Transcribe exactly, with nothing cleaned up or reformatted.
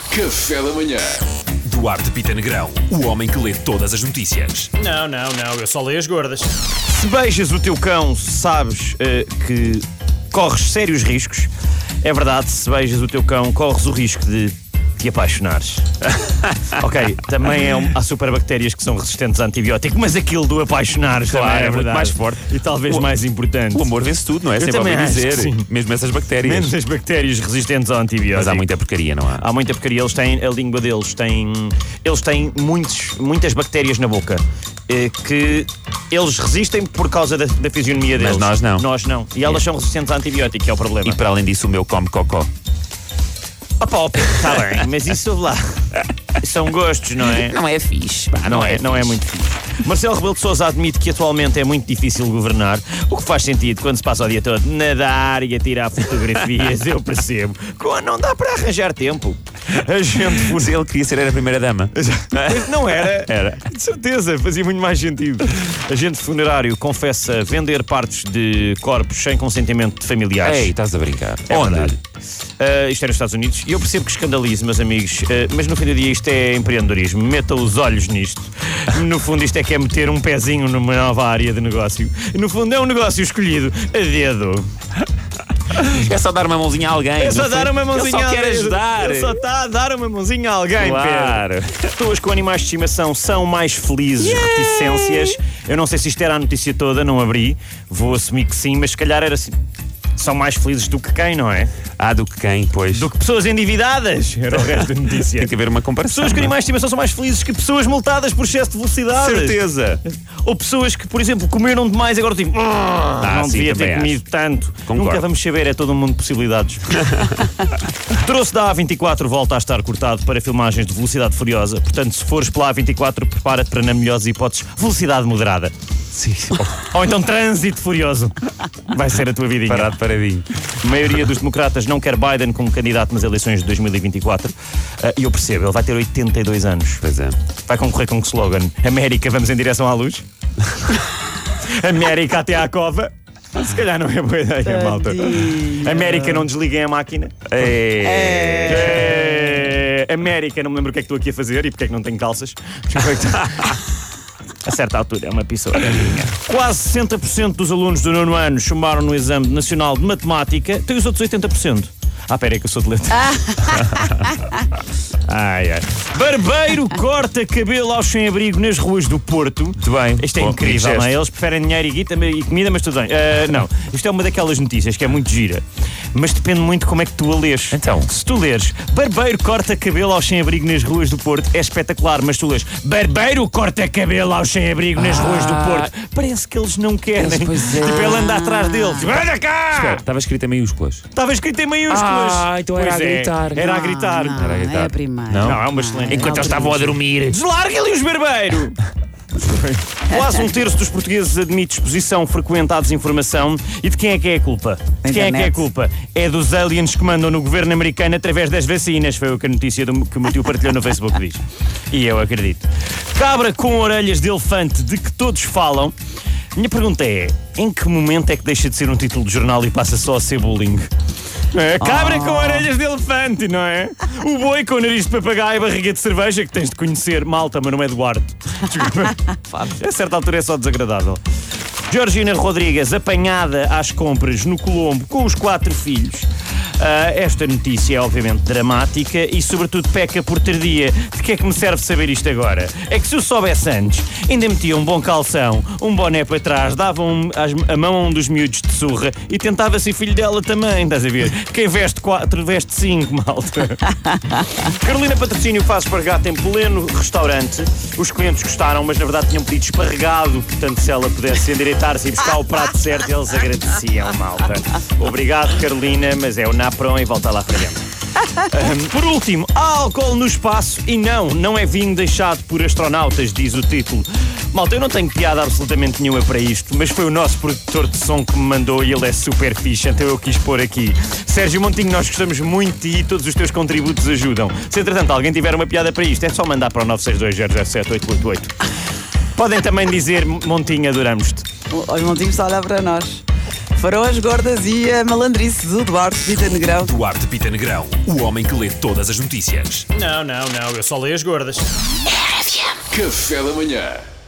Café da manhã. Duarte Pita Negrão, o homem que lê todas as notícias. Não, não, não, eu só leio as gordas. Se beijas o teu cão, sabes uh, que corres sérios riscos. É verdade, se beijas o teu cão, corres o risco de te apaixonares. Ok, também é um, há superbactérias que são resistentes a antibiótico, mas aquilo do apaixonares Claro, também é é muito verdade. mais forte. E talvez O- mais importante. O amor vence tudo, não é? Eu Sempre também ouvi acho que dizer. sim. Mesmo essas bactérias. Menos as bactérias resistentes ao antibiótico. Mas há muita porcaria, não há? Há muita porcaria, eles têm, a língua deles tem. Eles têm muitos, muitas bactérias na boca eh, que eles resistem por causa da, da fisionomia deles. nós não. Nós não. E elas são resistentes a antibiótico, que é o problema. E para além disso, o meu come cocó. Opa, opa, está bem, mas isso lá. São gostos, não é? Não é fixe. Ah, não, é, não é muito fixe. Marcelo Rebelo de Sousa admite que atualmente é muito difícil governar, o que faz sentido quando se passa o dia todo nadar e a tirar fotografias, eu percebo. Quando não dá para arranjar tempo. A gente Mas ele queria ser era a primeira dama. Não era? Era. De certeza, fazia muito mais sentido. Agente funerário confessa vender partes de corpos sem consentimento de familiares. Ei, estás a brincar. É Onde? verdade. Uh, isto é nos Estados Unidos e eu percebo que escandalize, meus amigos, uh, mas no fim do dia isto é empreendedorismo. Meta os olhos nisto. No fundo, isto é que é meter um pezinho numa nova área de negócio. No fundo, é um negócio escolhido a dedo. É só dar uma mãozinha a alguém. É só no dar fundo. uma mãozinha Ele só a quer ajudar. Ele só está a dar uma mãozinha a alguém, Claro. Pedro. Pessoas com animais de estimação são mais felizes, reticências. Eu não sei se isto era a notícia toda, não abri. Vou assumir que sim, mas se calhar era assim. São mais felizes do que quem, não é? Ah, do que quem, pois. Do que pessoas endividadas. Era o resto da notícia. Tem que haver uma comparação. Pessoas com não é? animais de estimação são mais felizes que pessoas multadas por excesso de velocidade. Certeza. Ou pessoas que, por exemplo, comeram demais e agora tipo, ah, não sim, devia também ter acho. comido tanto. Concordo. Nunca vamos saber, é todo um mundo de possibilidades. Troço da A vinte e quatro volta a estar cortado para filmagens de velocidade furiosa. Portanto, se fores pela A vinte e quatro, prepara-te para, na melhor das hipóteses, velocidade moderada. Sim. Ou então trânsito furioso. Vai ser a tua vidinha. Parado, paradinho. A maioria dos democratas não quer Biden como candidato nas eleições de dois mil e vinte e quatro. Ah, E eu percebo, ele vai ter oitenta e dois anos. Pois é. Vai concorrer com um slogan: América, vamos em direção à luz. América até à cova. Se calhar não é boa ideia, malta. América, não desliguem a máquina. É. América, não me lembro o que é que estou aqui a fazer e porque é que não tenho calças. A certa altura é uma pissoura. Quase sessenta por cento dos alunos do nono ano chumbaram no Exame Nacional de Matemática. Tem os outros oitenta por cento. Ah, pera aí que eu sou de letra. Ai, ai. Barbeiro corta cabelo ao sem-abrigo nas ruas do Porto. Muito bem. Isto é Bom, incrível, não é? gesto. Eles preferem dinheiro e guita e comida, mas tudo bem. Ah, não, isto é uma daquelas notícias que é muito gira. Mas depende muito como é que tu a lês. Então. Se tu lês Barbeiro corta cabelo ao sem-abrigo nas ruas do Porto, é espetacular. Mas tu lês Barbeiro corta cabelo ao sem-abrigo nas Ah. ruas do Porto, parece que eles não querem. Pois é. Tipo, ele anda atrás deles. Anda cá! Espera, estava escrito em maiúsculas. Estava escrito em maiúsculas. Ah, então era Pois a é, gritar. Era a gritar. Não, Era a gritar. é a primeira. Não? Não, é uma excelente. Enquanto eles estavam a dormir. Deslarga-lhe os barbeiro! Quase um terço dos portugueses admite exposição frequente à desinformação. E de quem é que é a culpa? De quem é que é a Internet. culpa? É dos aliens que mandam no governo americano através das vacinas. Foi o que a notícia do, que o meu tio partilhou no Facebook diz. E eu acredito. Cabra com orelhas de elefante de que todos falam. Minha pergunta é, em que momento é que deixa de ser um título de jornal e passa só a ser bullying? É, cabra com orelhas de elefante, não é? O boi com o nariz de papagaio e barriga de cerveja que tens de conhecer. Malta, mas não é Duarte. Desculpa. A certa altura é só desagradável. Georgina Rodrigues apanhada às compras no Colombo com os quatro filhos. Ah, esta notícia é obviamente dramática e sobretudo peca por tardia. De que é que me serve saber isto agora? É que se eu soubesse antes, ainda metia um bom calção, um boné para trás, dava um, as- a mão a um dos miúdos de surra e tentava ser filho dela também, estás a ver? Quem veste quatro, veste cinco, malta. Carolina Patrocínio faz espargata em pleno restaurante. Os clientes gostaram, mas na verdade tinham pedido esparregado, portanto se ela pudesse endireitar-se e buscar o prato certo, eles agradeciam, malta. Obrigado, Carolina, mas é o napron e volta lá para dentro. Um, por último, há álcool no espaço e não, não é vinho deixado por astronautas, diz o título. Malta, eu não tenho piada absolutamente nenhuma para isto, mas foi o nosso produtor de som que me mandou e ele é super fixe, então eu quis pôr aqui. Sérgio Montinho, nós gostamos muito de ti e todos os teus contributos ajudam. Se entretanto alguém tiver uma piada para isto, é só mandar para o nove seis dois zero zero sete oito oito oito. Podem também dizer, Montinho, adoramos-te. O Montinho está a olhar para nós. Foram as gordas e a malandrice do Duarte Pita Negrão. Duarte Pita Negrão, o homem que lê todas as notícias. Não, não, não, eu só leio as gordas. Café da manhã.